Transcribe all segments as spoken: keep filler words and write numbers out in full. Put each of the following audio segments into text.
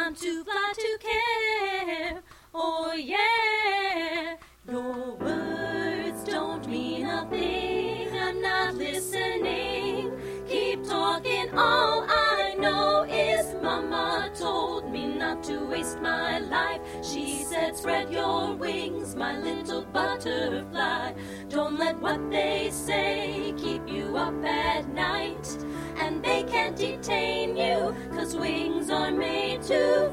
time to fly to care. Oh yeah, your words don't mean a thing. I'm not listening. Keep talking, all I know is Mama told me not to waste my life. She said spread your wings, my little butterfly. Don't let what they say keep you up at night. And they can't detain you, 'cause wings are made to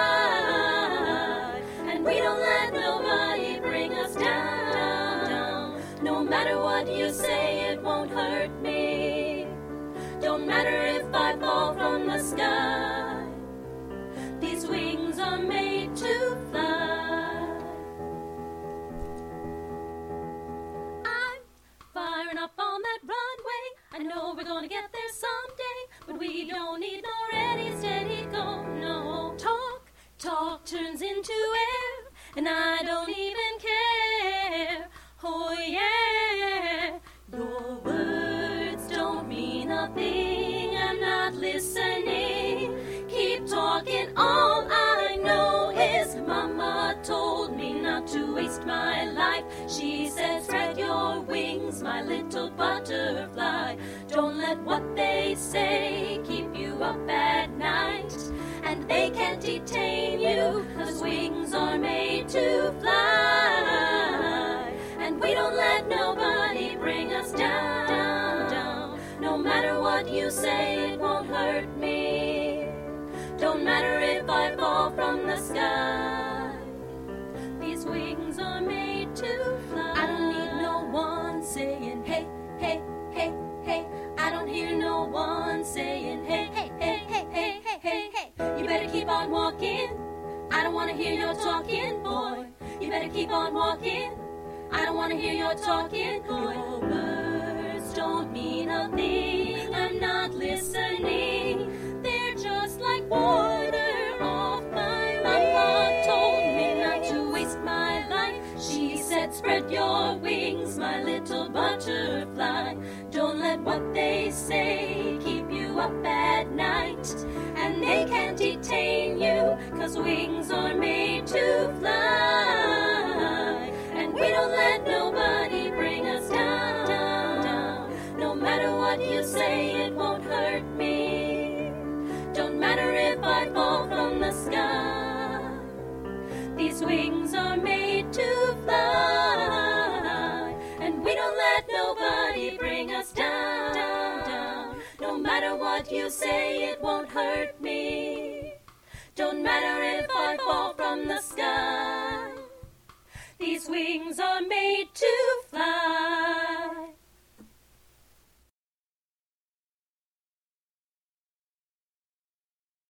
fly. And we don't let nobody bring us down. No matter what you say, it won't hurt me. Don't matter if I fall from the sky. These wings are made to fly. I'm firing up on that runway. I know we're gonna get there someday, but we don't need no ready, steady, go. No, talk, talk turns into air, and I don't even care. Oh yeah, your words don't mean a thing. I'm not listening. Keep talking, all I know is Mama told me not to waste my life. She said spread your wings, my little butterfly. Don't let what they say keep you up at night. And they can't detain you, 'cause wings are made to fly. And we don't let nobody bring us down. No matter what you say, it won't hurt me. Don't matter if I fall from the sky. These wings are made to fly. I don't need no one saying hey, hey, hey, hey. I don't hear no one saying hey, hey, hey, hey, hey, hey, hey, hey. You better keep on walking. I don't want to hear your talking, boy. You better keep on walking. I don't want to hear your talking, boy. Your words don't mean a thing. I'm not listening. They're just like water off my way. Mama told me not to waste my life. She said spread your wings, my little butterfly. Don't let what they say keep you up at night. And they can't detain you, 'cause wings are made to fly. And we don't let nobody bring us down, down, down. No matter what you say, it won't hurt me. Don't matter if I fall from the sky. These wings are made to fly. And we don't let nobody bring us down, down, down. No matter what you say, it won't hurt me. Don't matter if I fall from the sky. These wings are made